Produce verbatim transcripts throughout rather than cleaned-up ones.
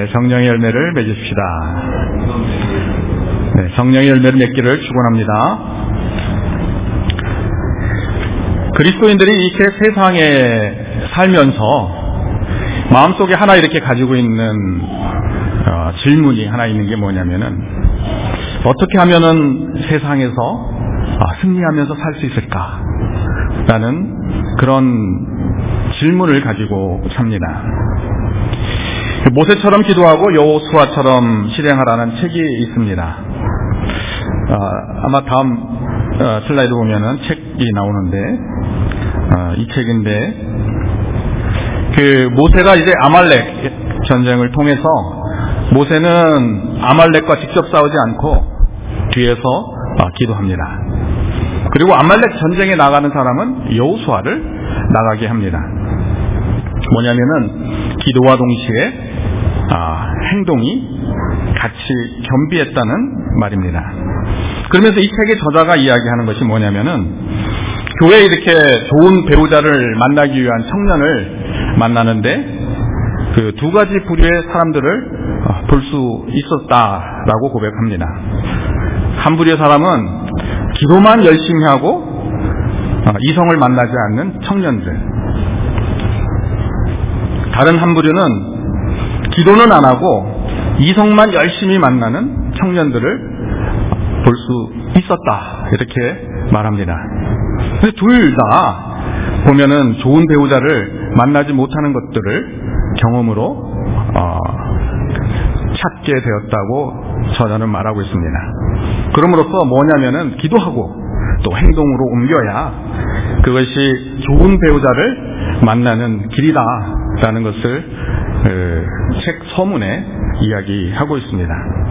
네, 성령의 열매를 맺읍시다. 네, 성령의 열매를 맺기를 축원합니다. 그리스도인들이 이렇게 세상에 살면서 마음속에 하나 이렇게 가지고 있는 어, 질문이 하나 있는 게 뭐냐면은 어떻게 하면은 세상에서 아, 승리하면서 살 수 있을까? 라는 그런 질문을 가지고 삽니다. 모세처럼 기도하고 여호수아처럼 실행하라는 책이 있습니다. 어, 아마 다음 어, 슬라이드 보면은 책이 나오는데 어, 이 책인데 그 모세가 이제 아말렉 전쟁을 통해서 모세는 아말렉과 직접 싸우지 않고 뒤에서 어, 기도합니다. 그리고 아말렉 전쟁에 나가는 사람은 여호수아를 나가게 합니다. 뭐냐면은 기도와 동시에 아, 행동이 같이 겸비했다는 말입니다. 그러면서 이 책의 저자가 이야기하는 것이 뭐냐면은 교회에 이렇게 좋은 배우자를 만나기 위한 청년을 만나는데 그 두 가지 부류의 사람들을 볼 수 있었다라고 고백합니다. 한 부류의 사람은 기도만 열심히 하고 이성을 만나지 않는 청년들. 다른 한 부류는 기도는 안 하고 이성만 열심히 만나는 청년들을 볼 수 있었다. 이렇게 말합니다. 근데 둘 다 보면은 좋은 배우자를 만나지 못하는 것들을 경험으로 어, 찾게 되었다고 저자는 말하고 있습니다. 그럼으로써 뭐냐면은 기도하고 또 행동으로 옮겨야 그것이 좋은 배우자를 만나는 길이다라는 것을 그 책 서문에 이야기하고 있습니다.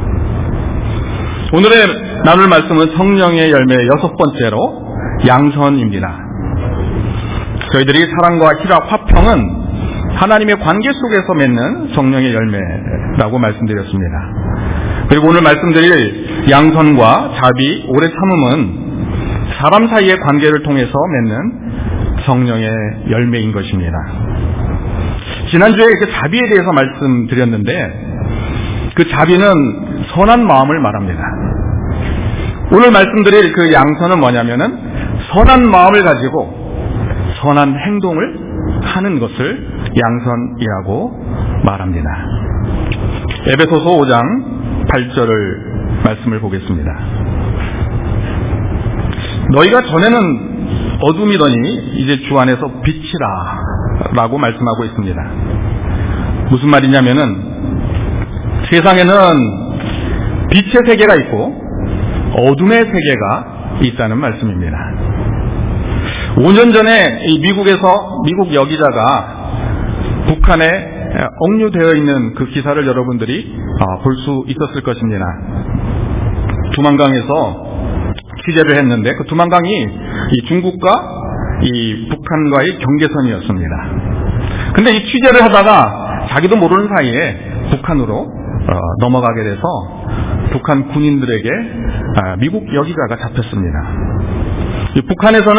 오늘의 나눌 말씀은 성령의 열매 여섯 번째로 양선입니다. 저희들이 사랑과 희락, 화평은 하나님의 관계 속에서 맺는 성령의 열매라고 말씀드렸습니다. 그리고 오늘 말씀드릴 양선과 자비, 오래 참음은 사람 사이의 관계를 통해서 맺는 성령의 열매인 것입니다. 지난주에 그 자비에 대해서 말씀드렸는데 그 자비는 선한 마음을 말합니다. 오늘 말씀드릴 그 양선은 뭐냐면은 선한 마음을 가지고 선한 행동을 하는 것을 양선이라고 말합니다. 에베소서 오 장 팔 절을 말씀을 보겠습니다. 너희가 전에는 어둠이더니 이제 주 안에서 빛이라 라고 말씀하고 있습니다. 무슨 말이냐면은 세상에는 빛의 세계가 있고 어둠의 세계가 있다는 말씀입니다. 오 년 전에 이 미국에서 미국 여기자가 북한에 억류되어 있는 그 기사를 여러분들이 볼 수 있었을 것입니다. 두만강에서 취재를 했는데 그 두만강이 이 중국과 이 북한과의 경계선이었습니다. 근데 이 취재를 하다가 자기도 모르는 사이에 북한으로 어, 넘어가게 돼서 북한 군인들에게 아, 미국 여기자가 잡혔습니다. 이 북한에서는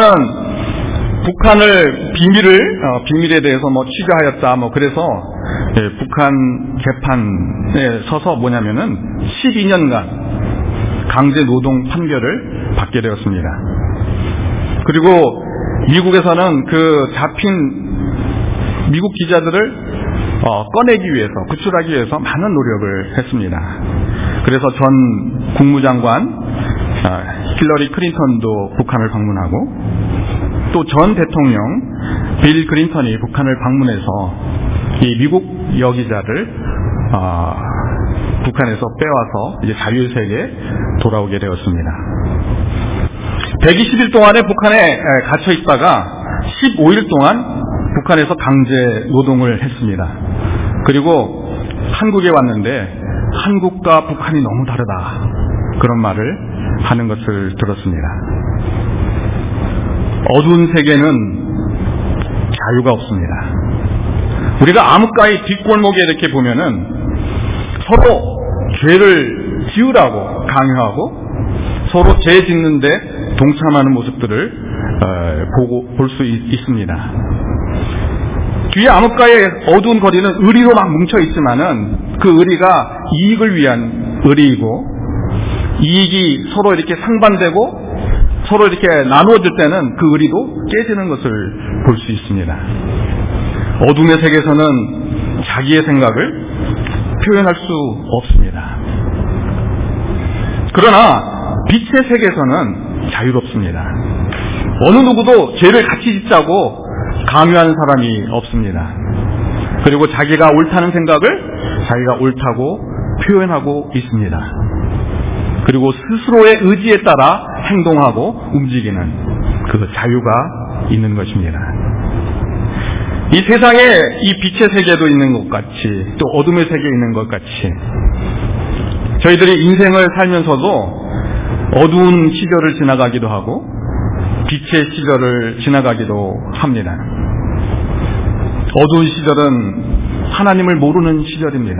북한을 비밀을 어, 비밀에 대해서 뭐 취재하였다 뭐 그래서 예, 북한 재판에 서서 뭐냐면은 십이 년간 강제 노동 판결을 받게 되었습니다. 그리고 미국에서는 그 잡힌 미국 기자들을 어, 꺼내기 위해서, 구출하기 위해서 많은 노력을 했습니다. 그래서 전 국무장관 어, 힐러리 클린턴도 북한을 방문하고 또 전 대통령 빌 클린턴이 북한을 방문해서 이 미국 여기자를 어, 북한에서 빼와서 이제 자유세계에 돌아오게 되었습니다. 백이십 일 동안에 북한에 갇혀 있다가 십오 일 동안 북한에서 강제 노동을 했습니다. 그리고 한국에 왔는데 한국과 북한이 너무 다르다 그런 말을 하는 것을 들었습니다. 어두운 세계는 자유가 없습니다. 우리가 암흑가의 뒷골목에 이렇게 보면은 서로 죄를 지으라고 강요하고 서로 죄 짓는데 동참하는 모습들을 어, 보고 볼 수 있습니다. 주의 암흑가의 어두운 거리는 의리로 막 뭉쳐 있지만은 그 의리가 이익을 위한 의리이고, 이익이 서로 이렇게 상반되고 서로 이렇게 나누어질 때는 그 의리도 깨지는 것을 볼 수 있습니다. 어둠의 세계에서는 자기의 생각을 표현할 수 없습니다. 그러나 빛의 세계에서는 자유롭습니다. 어느 누구도 죄를 같이 짓자고 강요하는 사람이 없습니다. 그리고 자기가 옳다는 생각을 자기가 옳다고 표현하고 있습니다. 그리고 스스로의 의지에 따라 행동하고 움직이는 그 자유가 있는 것입니다. 이 세상에 이 빛의 세계도 있는 것 같이, 또 어둠의 세계에 있는 것 같이, 저희들이 인생을 살면서도 어두운 시절을 지나가기도 하고 빛의 시절을 지나가기도 합니다. 어두운 시절은 하나님을 모르는 시절입니다.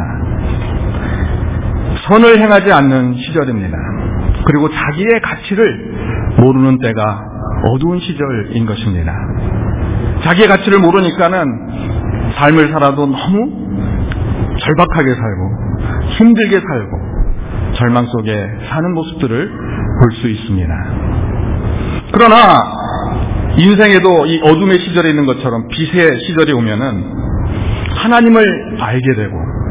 선을 행하지 않는 시절입니다. 그리고 자기의 가치를 모르는 때가 어두운 시절인 것입니다. 자기의 가치를 모르니까는 삶을 살아도 너무 절박하게 살고 힘들게 살고 절망 속에 사는 모습들을 볼 수 있습니다. 그러나 인생에도 이 어둠의 시절에 있는 것처럼 빛의 시절이 오면은 하나님을 알게 되고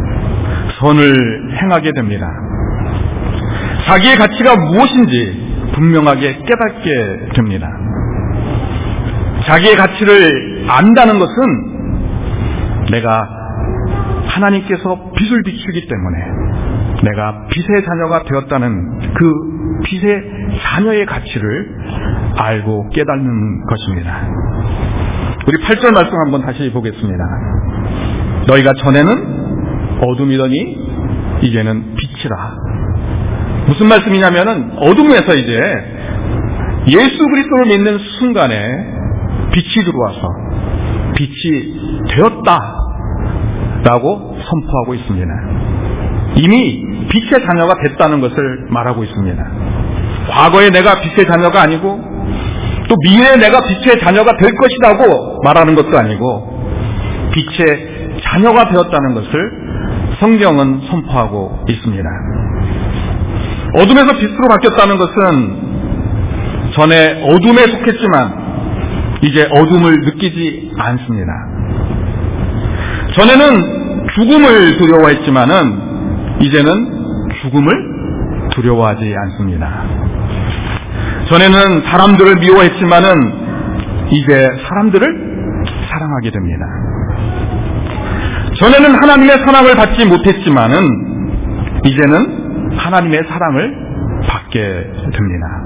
선을 행하게 됩니다. 자기의 가치가 무엇인지 분명하게 깨닫게 됩니다. 자기의 가치를 안다는 것은 내가 하나님께서 빛을 비추기 때문에 내가 빛의 자녀가 되었다는 그 빛의 자녀의 가치를 알고 깨닫는 것입니다. 우리 팔 절 말씀 한번 다시 보겠습니다. 너희가 전에는 어둠이더니 이제는 빛이라. 무슨 말씀이냐면은 어둠에서 이제 예수 그리스도를 믿는 순간에 빛이 들어와서 빛이 되었다라고 선포하고 있습니다. 이미 빛의 자녀가 됐다는 것을 말하고 있습니다. 과거에 내가 빛의 자녀가 아니고 또 미래에 내가 빛의 자녀가 될 것이라고 말하는 것도 아니고 빛의 자녀가 되었다는 것을 성경은 선포하고 있습니다. 어둠에서 빛으로 바뀌었다는 것은 전에 어둠에 속했지만 이제 어둠을 느끼지 않습니다. 전에는 죽음을 두려워했지만은 이제는 죽음을 두려워하지 않습니다. 전에는 사람들을 미워했지만은 이제 사람들을 사랑하게 됩니다. 전에는 하나님의 사랑을 받지 못했지만은 이제는 하나님의 사랑을 받게 됩니다.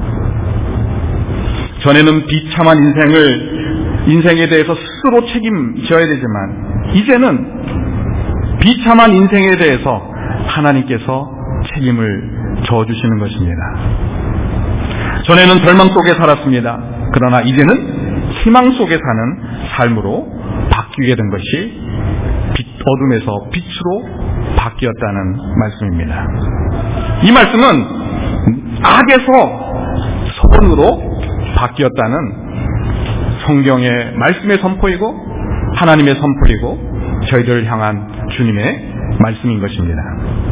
전에는 비참한 인생을 인생에 대해서 스스로 책임져야 되지만 이제는 비참한 인생에 대해서 하나님께서 책임을 져주시는 것입니다. 전에는 절망 속에 살았습니다. 그러나 이제는 희망 속에 사는 삶으로 바뀌게 된 것이 빛, 어둠에서 빛으로 바뀌었다는 말씀입니다. 이 말씀은 악에서 선으로 바뀌었다는 성경의 말씀의 선포이고 하나님의 선포이고 저희들을 향한 주님의 말씀인 것입니다.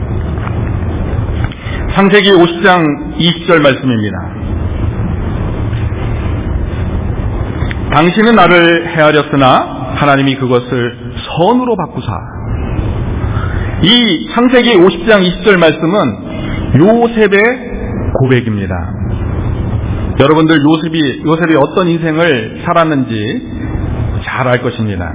창세기 오십 장 이십 절 말씀입니다. 당신은 나를 헤아렸으나 하나님이 그것을 선으로 바꾸사. 이 창세기 오십 장 이십 절 말씀은 요셉의 고백입니다. 여러분들 요셉이, 요셉이 어떤 인생을 살았는지 잘 알 것입니다.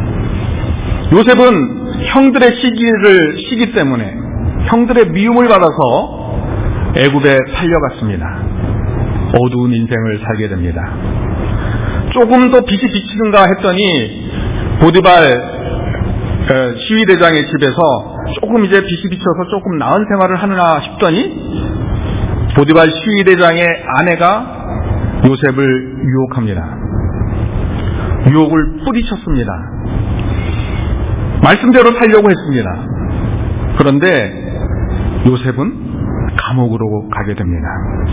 요셉은 형들의 시기를, 시기 때문에 형들의 미움을 받아서 애굽에 팔려갔습니다. 어두운 인생을 살게 됩니다. 조금 더 빛이 비치는가 했더니 보디발 시위대장의 집에서 조금 이제 빛이 비쳐서 조금 나은 생활을 하느라 싶더니 보디발 시위대장의 아내가 요셉을 유혹합니다. 유혹을 뿌리쳤습니다. 말씀대로 살려고 했습니다. 그런데 요셉은 감옥으로 가게 됩니다.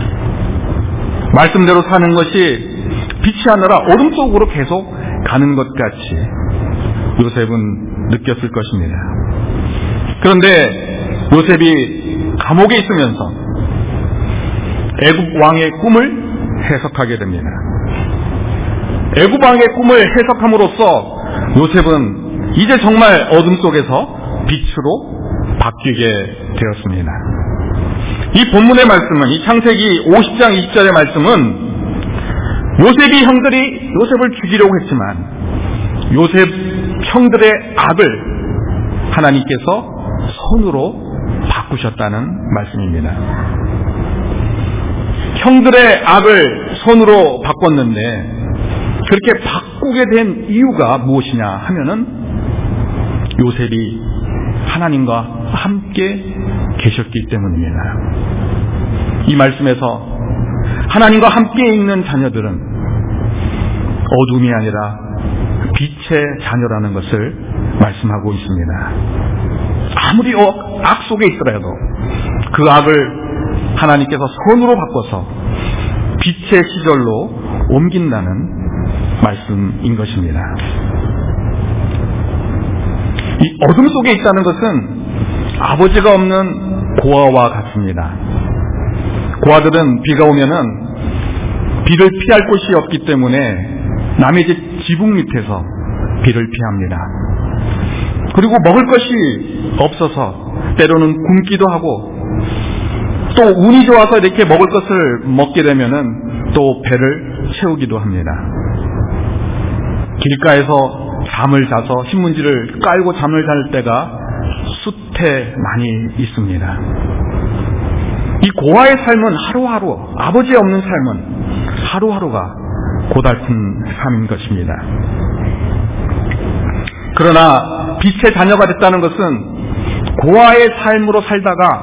말씀대로 사는 것이 빛이 아니라 어둠 속으로 계속 가는 것 같이 요셉은 느꼈을 것입니다. 그런데 요셉이 감옥에 있으면서 애굽 왕의 꿈을 해석하게 됩니다. 애굽 왕의 꿈을 해석함으로써 요셉은 이제 정말 어둠 속에서 빛으로 바뀌게 되었습니다. 이 본문의 말씀은, 이 창세기 오십 장 이십 절의 말씀은 요셉이 형들이 요셉을 죽이려고 했지만 요셉 형들의 악을 하나님께서 손으로 바꾸셨다는 말씀입니다. 형들의 악을 손으로 바꿨는데 그렇게 바꾸게 된 이유가 무엇이냐 하면은 요셉이 하나님과 함께 계셨기 때문입니다. 이 말씀에서 하나님과 함께 있는 자녀들은 어둠이 아니라 빛의 자녀라는 것을 말씀하고 있습니다. 아무리 악 속에 있더라도 그 악을 하나님께서 손으로 바꿔서 빛의 시절로 옮긴다는 말씀인 것입니다. 이 어둠 속에 있다는 것은 아버지가 없는 고아와 같습니다. 고아들은 비가 오면은 비를 피할 곳이 없기 때문에 남의 집 지붕 밑에서 비를 피합니다. 그리고 먹을 것이 없어서 때로는 굶기도 하고 또 운이 좋아서 이렇게 먹을 것을 먹게 되면은 또 배를 채우기도 합니다. 길가에서 잠을 자서 신문지를 깔고 잠을 잘 때가 숱해 많이 있습니다. 이 고아의 삶은 하루하루, 아버지 없는 삶은 하루하루가 고달픈 삶인 것입니다. 그러나 빛의 자녀가 됐다는 것은 고아의 삶으로 살다가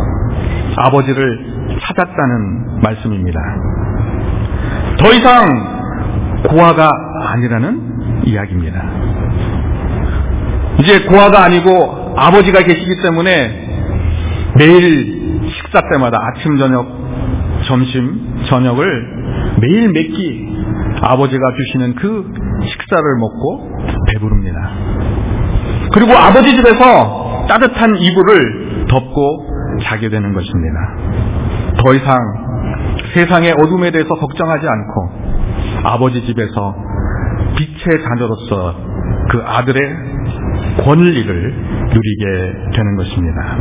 아버지를 찾았다는 말씀입니다. 더 이상 고아가 아니라는 이야기입니다. 이제 고아가 아니고 아버지가 계시기 때문에 매일 식사 때마다 아침, 저녁, 점심, 저녁을 매일 몇 끼 아버지가 주시는 그 식사를 먹고 배부릅니다. 그리고 아버지 집에서 따뜻한 이불을 덮고 자게 되는 것입니다. 더 이상 세상의 어둠에 대해서 걱정하지 않고 아버지 집에서 빛의 자녀로서 그 아들의 권리를 누리게 되는 것입니다.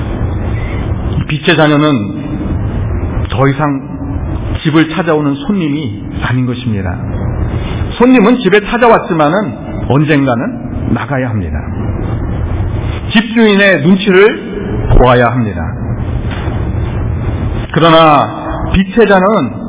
빛의 자녀는 더 이상 집을 찾아오는 손님이 아닌 것입니다. 손님은 집에 찾아왔지만은 언젠가는 나가야 합니다. 집주인의 눈치를 보아야 합니다. 그러나 빛의 자녀는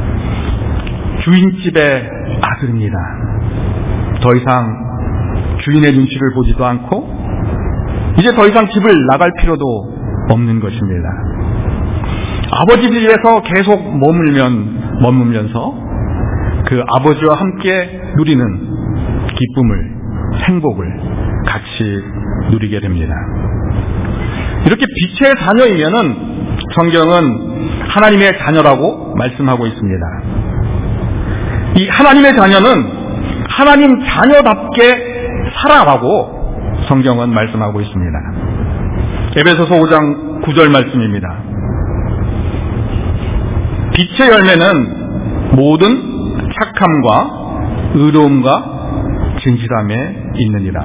주인집의 아들입니다. 더 이상 주인의 눈치를 보지도 않고 이제 더 이상 집을 나갈 필요도 없는 것입니다. 아버지 집에서 계속 머물면, 머물면서 그 아버지와 함께 누리는 기쁨을, 행복을 같이 누리게 됩니다. 이렇게 빛의 자녀이면은 성경은 하나님의 자녀라고 말씀하고 있습니다. 이 하나님의 자녀는 하나님 자녀답게 살아라고 성경은 말씀하고 있습니다. 에베소서 오 장 구 절 말씀입니다. 빛의 열매는 모든 착함과 의로움과 진실함에 있느니라.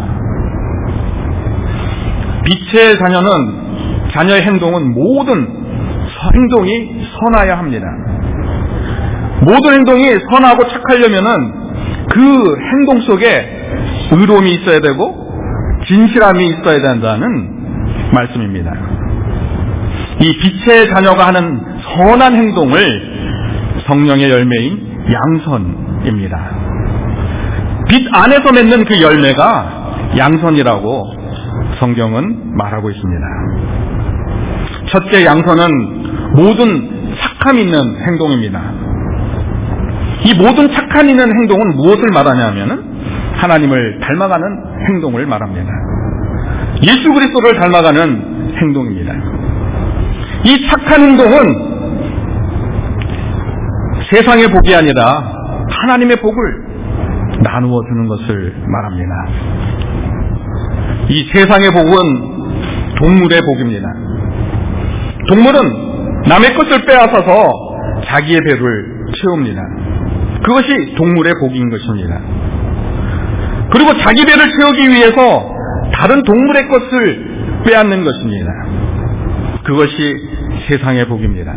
빛의 자녀는, 자녀의 행동은 모든 행동이 선하여야 합니다. 모든 행동이 선하고 착하려면은 그 행동 속에 의로움이 있어야 되고 진실함이 있어야 된다는 말씀입니다. 이 빛의 자녀가 하는 선한 행동을 성령의 열매인 양선입니다. 빛 안에서 맺는 그 열매가 양선이라고 성경은 말하고 있습니다. 첫째 양선은 모든 착함 있는 행동입니다. 이 모든 착함 있는 행동은 무엇을 말하냐면은 하나님을 닮아가는 행동을 말합니다. 예수 그리스도를 닮아가는 행동입니다. 이 착한 행동은 세상의 복이 아니라 하나님의 복을 나누어 주는 것을 말합니다. 이 세상의 복은 동물의 복입니다. 동물은 남의 것을 빼앗아서 자기의 배를 채웁니다. 그것이 동물의 복인 것입니다. 그리고 자기 배를 채우기 위해서 다른 동물의 것을 빼앗는 것입니다. 그것이 세상의 복입니다.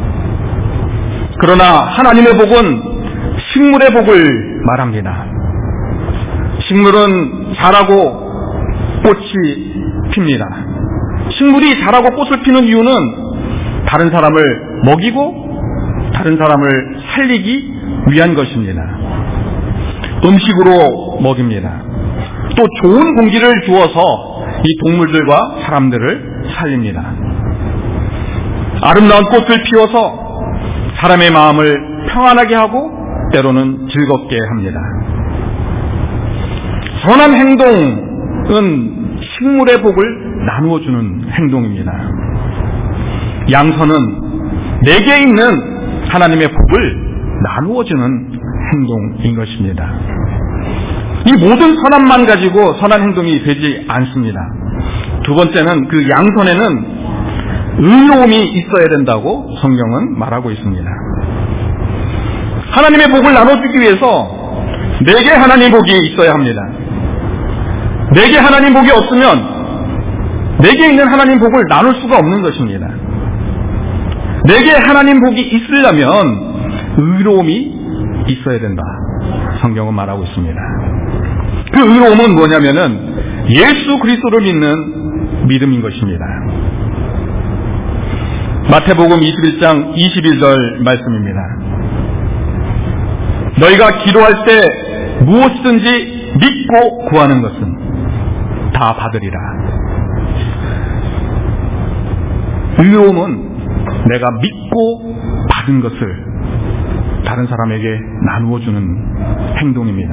그러나 하나님의 복은 식물의 복을 말합니다. 식물은 자라고 꽃이 핍니다. 식물이 자라고 꽃을 피는 이유는 다른 사람을 먹이고 다른 사람을 살리기 위한 것입니다. 음식으로 먹입니다. 또 좋은 공기를 주어서 이 동물들과 사람들을 살립니다. 아름다운 꽃을 피워서 사람의 마음을 평안하게 하고 때로는 즐겁게 합니다. 선한 행동은 식물의 복을 나누어주는 행동입니다. 양선은 내게 있는 하나님의 복을 나누어주는 행동인 것입니다. 이 모든 선함만 가지고 선한 행동이 되지 않습니다. 두 번째는 그 양선에는 의로움이 있어야 된다고 성경은 말하고 있습니다. 하나님의 복을 나눠주기 위해서 내게 하나님 복이 있어야 합니다. 내게 하나님 복이 없으면 내게 있는 하나님 복을 나눌 수가 없는 것입니다. 내게 하나님 복이 있으려면 의로움이 있어야 된다. 성경은 말하고 있습니다. 그 의로움은 뭐냐면은 예수 그리스도를 믿는 믿음인 것입니다. 마태복음 이십일 장 이십일 절 말씀입니다. 너희가 기도할 때 무엇이든지 믿고 구하는 것은 다 받으리라. 의로움은 내가 믿고 받은 것을 다른 사람에게 나누어주는 행동입니다.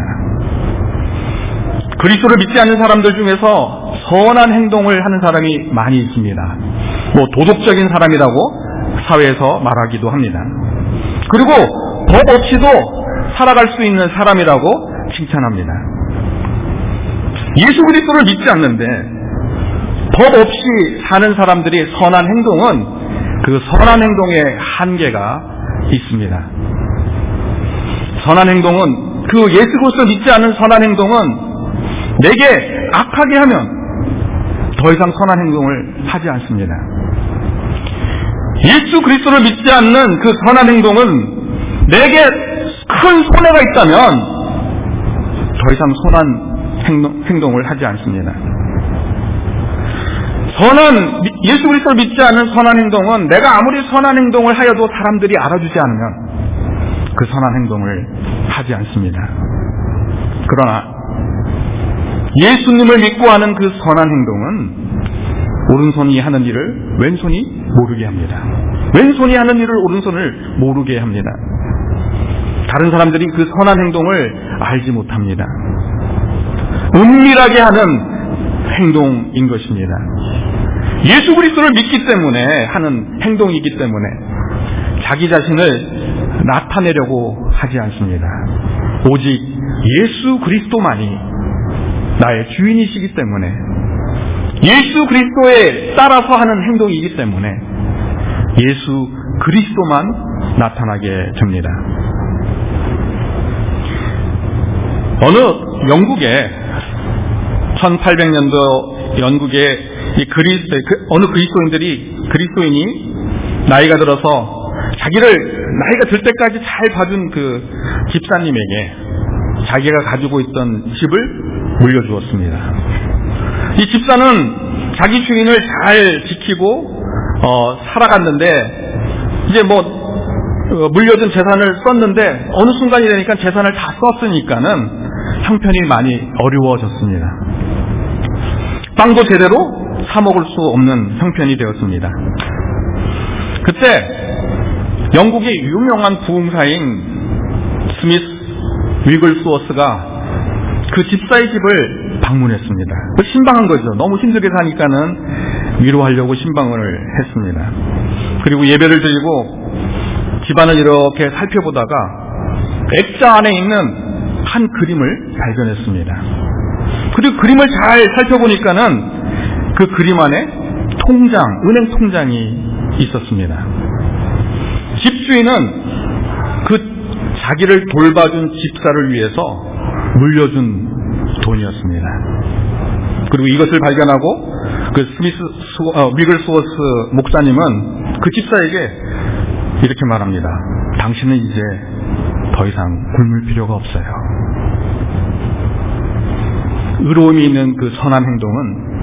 그리스도를 믿지 않는 사람들 중에서 선한 행동을 하는 사람이 많이 있습니다. 뭐 도덕적인 사람이라고 사회에서 말하기도 합니다. 그리고 법 없이도 살아갈 수 있는 사람이라고 칭찬합니다. 예수 그리스도를 믿지 않는데 법 없이 사는 사람들이 선한 행동은 그 선한 행동의 한계가 있습니다. 선한 행동은 그 예수 그리스도를 믿지 않는 선한 행동은 내게 악하게 하면 더 이상 선한 행동을 하지 않습니다. 예수 그리스도를 믿지 않는 그 선한 행동은 내게 큰 손해가 있다면 더 이상 선한 행동, 행동을 하지 않습니다. 선한 예수 그리스도를 믿지 않는 선한 행동은 내가 아무리 선한 행동을 하여도 사람들이 알아주지 않으면 그 선한 행동을 하지 않습니다. 그러나 예수님을 믿고 하는 그 선한 행동은 오른손이 하는 일을 왼손이 모르게 합니다. 왼손이 하는 일을 오른손을 모르게 합니다. 다른 사람들이 그 선한 행동을 알지 못합니다. 은밀하게 하는 행동인 것입니다. 예수 그리스도를 믿기 때문에 하는 행동이기 때문에 자기 자신을 나타내려고 하지 않습니다. 오직 예수 그리스도만이 나의 주인이시기 때문에 예수 그리스도에 따라서 하는 행동이기 때문에 예수 그리스도만 나타나게 됩니다. 어느 영국에 천팔백 년도 영국의 이 그리스도, 그 어느 그리스도인들이 그리스도인이 나이가 들어서 자기를 나이가 들 때까지 잘 봐준 그 집사님에게 자기가 가지고 있던 집을 물려주었습니다. 이 집사는 자기 주인을 잘 지키고 어, 살아갔는데 이제 뭐 어, 물려준 재산을 썼는데 어느 순간이 되니까 재산을 다 썼으니까는 형편이 많이 어려워졌습니다. 빵도 제대로 사 먹을 수 없는 형편이 되었습니다. 그때 영국의 유명한 부흥사인 스미스 위글스워스가 그 집사의 집을 방문했습니다. 신방한 거죠. 너무 힘들게 사니까는 위로하려고 신방을 했습니다. 그리고 예배를 드리고 집안을 이렇게 살펴보다가 액자 안에 있는 한 그림을 발견했습니다. 그리고 그림을 잘 살펴보니까는 그 그림 안에 통장, 은행 통장이 있었습니다. 집주인은 그 자기를 돌봐준 집사를 위해서 물려준 돈이었습니다. 그리고 이것을 발견하고 그 스미스 어, 위글스워스 목사님은 그 집사에게 이렇게 말합니다. 당신은 이제 더 이상 굶을 필요가 없어요. 의로움이 있는 그 선한 행동은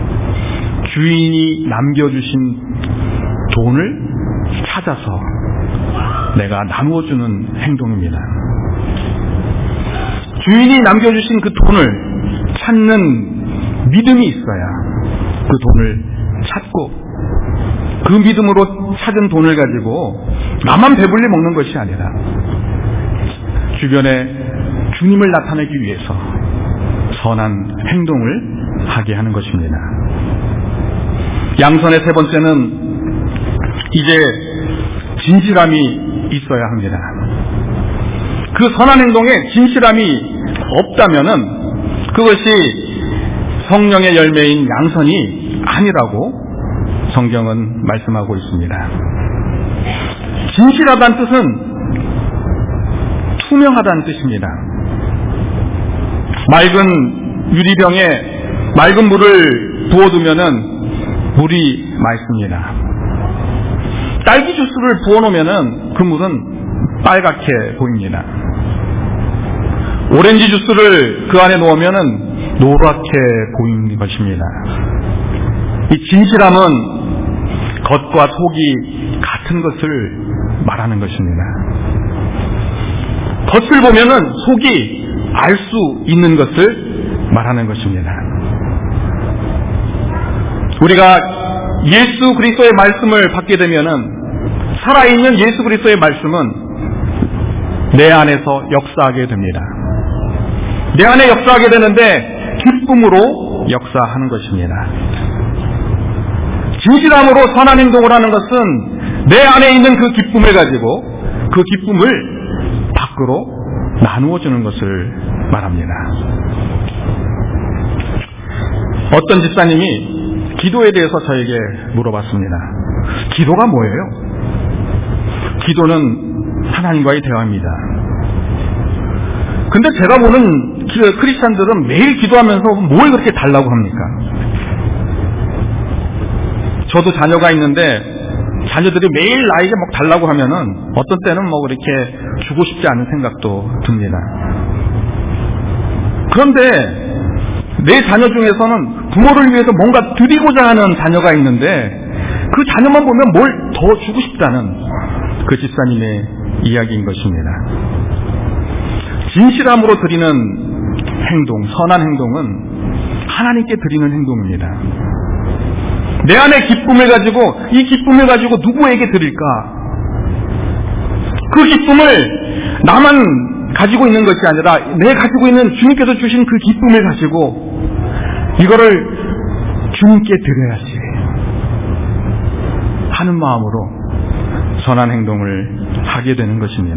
주인이 남겨주신 돈을 찾아서 내가 나누어주는 행동입니다. 주인이 남겨주신 그 돈을 찾는 믿음이 있어야 그 돈을 찾고 그 믿음으로 찾은 돈을 가지고 나만 배불리 먹는 것이 아니라 주변에 주님을 나타내기 위해서 선한 행동을 하게 하는 것입니다. 양선의 세 번째는 이제 진실함이 있어야 합니다. 그 선한 행동에 진실함이 없다면은 그것이 성령의 열매인 양선이 아니라고 성경은 말씀하고 있습니다. 진실하다는 뜻은 투명하다는 뜻입니다. 맑은 유리병에 맑은 물을 부어두면은 물이 맑습니다. 딸기 주스를 부어놓으면은 그 물은 빨갛게 보입니다. 오렌지 주스를 그 안에 넣으면은 노랗게 보이는 것입니다. 이 진실함은 겉과 속이 같은 것을 말하는 것입니다. 겉을 보면은 속이 알 수 있는 것을 말하는 것입니다. 우리가 예수 그리스도의 말씀을 받게 되면은 살아있는 예수 그리스도의 말씀은 내 안에서 역사하게 됩니다. 내 안에 역사하게 되는데 기쁨으로 역사하는 것입니다. 진실함으로 선한 행동을 하는 것은 내 안에 있는 그 기쁨을 가지고 그 기쁨을 밖으로 나누어 주는 것을 말합니다. 어떤 집사님이 기도에 대해서 저에게 물어봤습니다. 기도가 뭐예요? 기도는 하나님과의 대화입니다. 근데 제가 보는 크리스찬들은 매일 기도하면서 뭘 그렇게 달라고 합니까? 저도 자녀가 있는데 자녀들이 매일 나에게 막 달라고 하면은 어떤 때는 뭐 그렇게 주고 싶지 않은 생각도 듭니다. 그런데 내 자녀 중에서는 부모를 위해서 뭔가 드리고자 하는 자녀가 있는데 그 자녀만 보면 뭘 더 주고 싶다는 그 집사님의 이야기인 것입니다. 진실함으로 드리는 행동, 선한 행동은 하나님께 드리는 행동입니다. 내 안에 기쁨을 가지고 이 기쁨을 가지고 누구에게 드릴까? 그 기쁨을 나만 가지고 있는 것이 아니라 내 가지고 있는 주님께서 주신 그 기쁨을 가지고 이거를 주님께 드려야지 하는 마음으로 선한 행동을 하게 되는 것입니다.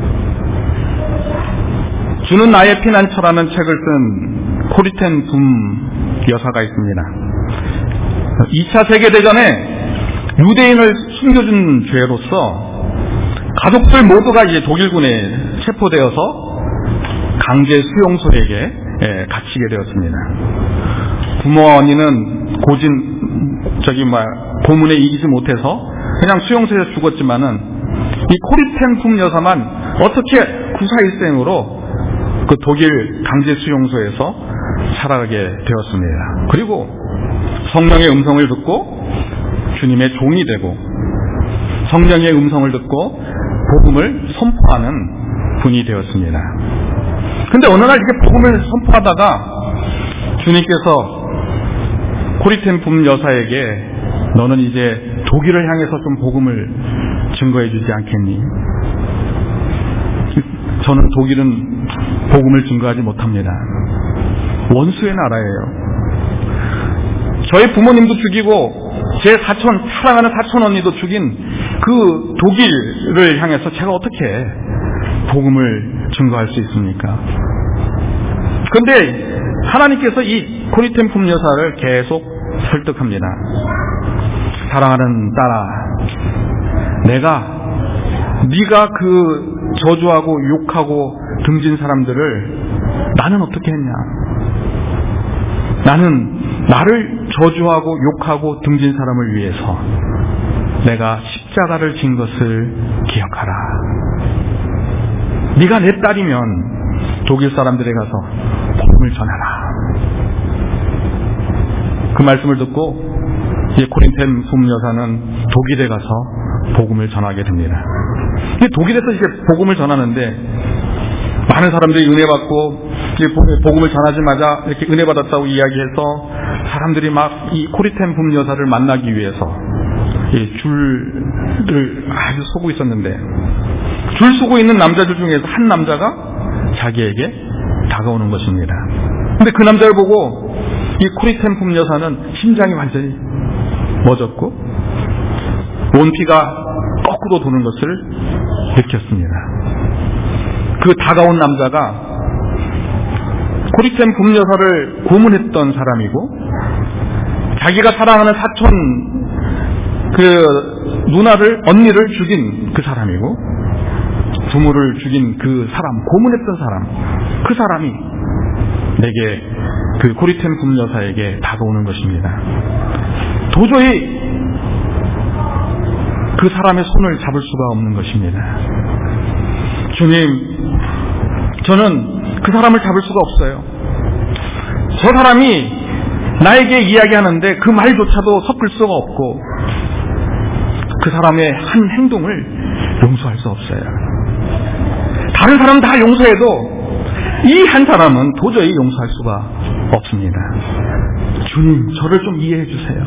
주는 나의 피난처라는 책을 쓴 코리텐 붐 여사가 있습니다. 이 차 세계대전에 유대인을 숨겨준 죄로서 가족들 모두가 이제 독일군에 체포되어서 강제 수용소에게 갇히게 되었습니다. 부모와 언니는 고진 저기 뭐 고문에 이기지 못해서 그냥 수용소에서 죽었지만은 이 코리텐 붐 여사만 어떻게 구사일생으로 그 독일 강제 수용소에서 살아가게 되었습니다. 그리고 성령의 음성을 듣고 주님의 종이 되고 성령의 음성을 듣고 복음을 선포하는 분이 되었습니다. 그런데 어느 날 이렇게 복음을 선포하다가 주님께서 코리텐 붐 여사에게 너는 이제 독일을 향해서 좀 복음을 증거해 주지 않겠니? 저는 독일은 복음을 증거하지 못합니다. 원수의 나라예요. 저희 부모님도 죽이고 제 사촌, 사랑하는 사촌 언니도 죽인 그 독일을 향해서 제가 어떻게 복음을 증거할 수 있습니까? 그런데 하나님께서 이 고리템품 여사를 계속 설득합니다. 사랑하는 딸아, 내가 네가 그 저주하고 욕하고 등진 사람들을 나는 어떻게 했냐? 나는 나를 저주하고 욕하고 등진 사람을 위해서 내가 십자가를 진 것을 기억하라. 네가 내 딸이면 독일 사람들에 가서 복음을 전하라. 그 말씀을 듣고 고린템 품여사는 독일에 가서 복음을 전하게 됩니다. 독일에서 이제 복음을 전하는데 많은 사람들이 은혜 받고 복음을 전하자마자 이렇게 은혜 받았다고 이야기해서 사람들이 막 이 고리템품 여사를 만나기 위해서 줄을 아주 서고 있었는데, 줄 서고 있는 남자들 중에서 한 남자가 자기에게 다가오는 것입니다. 근데 그 남자를 보고 이 고리템품 여사는 심장이 완전히 멎었고 원피가 거꾸로 도는 것을 느꼈습니다. 그 다가온 남자가 고리템품 여사를 고문했던 사람이고, 자기가 사랑하는 사촌 그 누나를, 언니를 죽인 그 사람이고, 부모를 죽인 그 사람, 고문했던 사람, 그 사람이 내게 그 고리템품 여사에게 다가오는 것입니다. 도저히 그 사람의 손을 잡을 수가 없는 것입니다. 주님, 저는 그 사람을 잡을 수가 없어요. 저 사람이 나에게 이야기하는데 그 말조차도 섞을 수가 없고, 그 사람의 한 행동을 용서할 수 없어요. 다른 사람 다 용서해도 이 한 사람은 도저히 용서할 수가 없습니다. 주님, 저를 좀 이해해 주세요.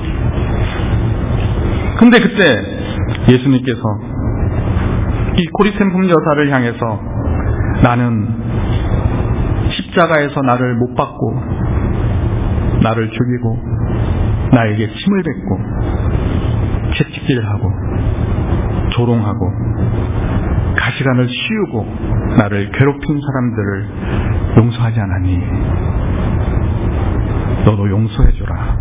근데 그때 예수님께서 이 고리템품 여사를 향해서 나는 십자가에서 나를 못 박고 나를 죽이고 나에게 침을 뱉고 채찍질을 하고 조롱하고 가시관을 씌우고 나를 괴롭힌 사람들을 용서하지 않았니? 너도 용서해줘라.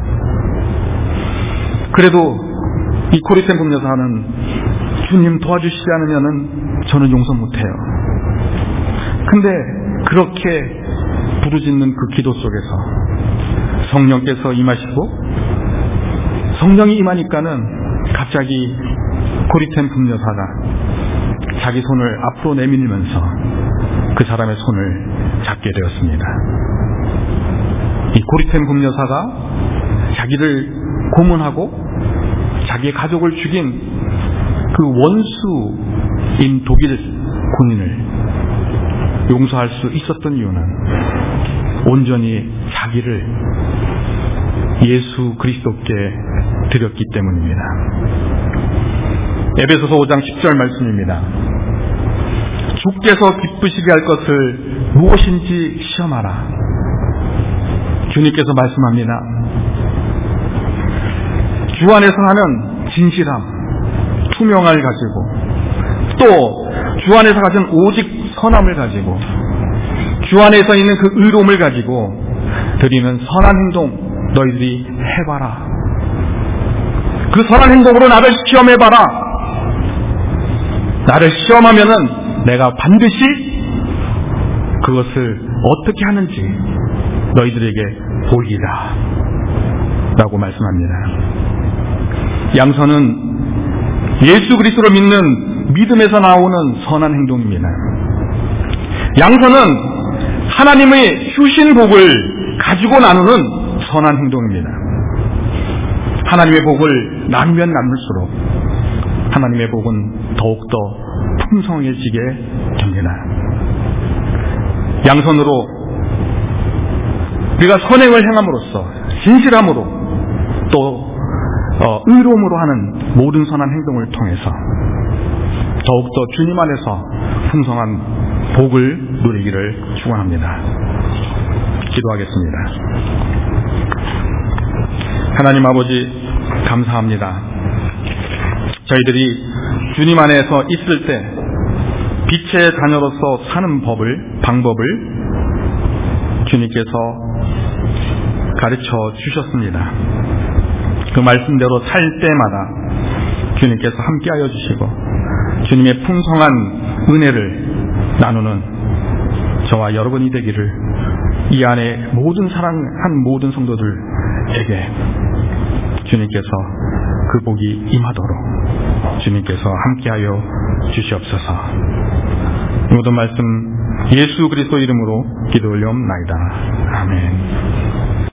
그래도 이 고리템품 여사는 주님 도와주시지 않으면 저는 용서 못해요. 근데 그렇게 부르짖는 그 기도 속에서 성령께서 임하시고, 성령이 임하니까는 갑자기 고리템품 여사가 자기 손을 앞으로 내밀면서 그 사람의 손을 잡게 되었습니다. 이 고리템품 여사가 자기를 고문하고 자기의 가족을 죽인 그 원수인 독일 군인을 용서할 수 있었던 이유는 온전히 자기를 예수 그리스도께 드렸기 때문입니다. 에베소서 오 장 십 절 말씀입니다. 주께서 기쁘시게 할 것을 무엇인지 시험하라. 주님께서 말씀합니다. 주 안에서 하는 진실함, 투명함을 가지고, 또 주 안에서 가진 오직 선함을 가지고, 주 안에서 있는 그 의로움을 가지고 드리는 선한 행동 너희들이 해봐라. 그 선한 행동으로 나를 시험해봐라. 나를 시험하면은 내가 반드시 그것을 어떻게 하는지 너희들에게 보이리라 라고 말씀합니다. 양선은 예수 그리스도를 믿는 믿음에서 나오는 선한 행동입니다. 양선은 하나님의 주신 복을 가지고 나누는 선한 행동입니다. 하나님의 복을 나누면 나눌수록 하나님의 복은 더욱더 풍성해지게 됩니다. 양선으로 우리가 선행을 행함으로써 진실함으로 또 어, 의로움으로 하는 모든 선한 행동을 통해서 더욱더 주님 안에서 풍성한 복을 누리기를 축원합니다. 기도하겠습니다. 하나님 아버지, 감사합니다. 저희들이 주님 안에서 있을 때 빛의 자녀로서 사는 법을, 방법을 주님께서 가르쳐 주셨습니다. 그 말씀대로 살 때마다 주님께서 함께하여 주시고 주님의 풍성한 은혜를 나누는 저와 여러분이 되기를 이 안에 모든 사랑한 모든 성도들에게 주님께서 그 복이 임하도록 주님께서 함께하여 주시옵소서. 모든 말씀 예수 그리스도 이름으로 기도 올려옵나이다. 아멘.